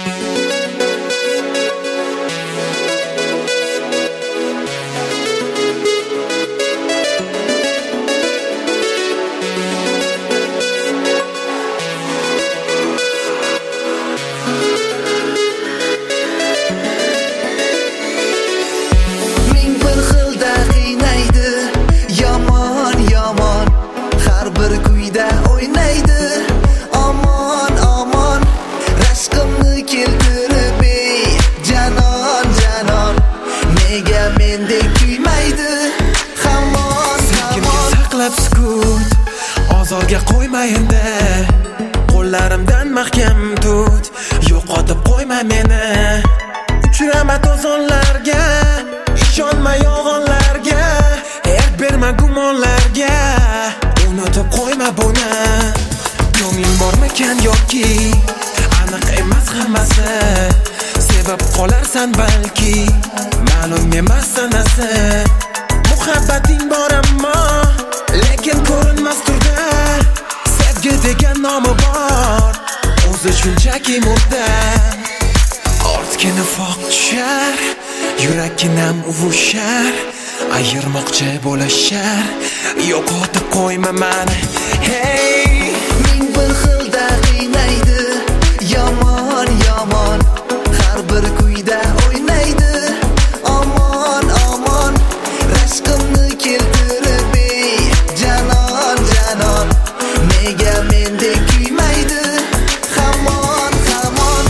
Sukut ozorga qo'yma endi, qo'llarimdan mahkam tut, yo'qotib qo'yma meni. Uchrama to'zonlarga, ishonma yolg'onlarga, erk berma gumonlarga, unutib qo'yma buni. Ko'ngling bormikan yoki aniq emas hammasi, sevib qolarsan balki, ma'lum emas sanasi. Muhabbating bor ammo lekin ko'rinmas turda, sevgi degan nomi bor, o'zi shunchaki murda. Ortga nifoq tushar, yurakginam uvushar, ayirmoqchi bo'lishar, yo'qotib qo'yma mani. Hey, ming bir xilda qiynaydi, yomon yomon, har bir kuyda o'ynaydi. Omon omon, rashqimni keltirib janon janon, nega mendek kuymaydi? Hamon hamon.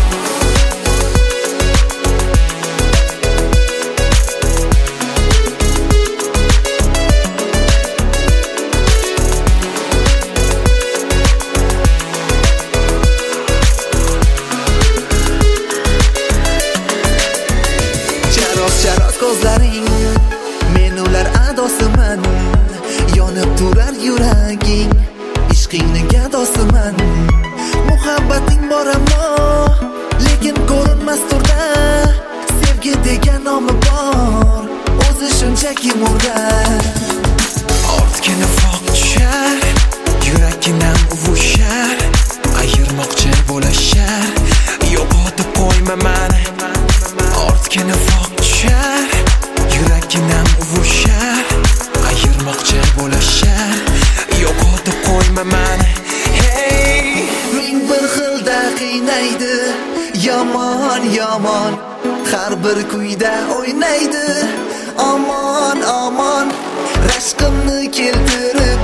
Charos ko'zlaring, men ular adosiman, yonib turar yuraging, ishqingni gadosiman. Muhabbating bor ammo lekin ko'rinmas turda, sevgi degan nomi bor, o'zi shunchaki murda. ortga nifoq tushar, yurakginam uvushar, ayirmoqchi bo'lishar, yo'qotib qo'yma mani. Ortga nifoq tushar, yurakginam uvushar, ayirmoqchi bo'lishar, yo'qotib qo'yma mani. Hey, ming bir xilda qiynaydi, yomon yomon, har bir kuyda o'ynaydi. Omon omon, rashqimni keltirib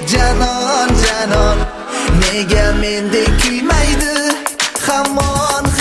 janon janon, nega mendek kuymaydi? Hamon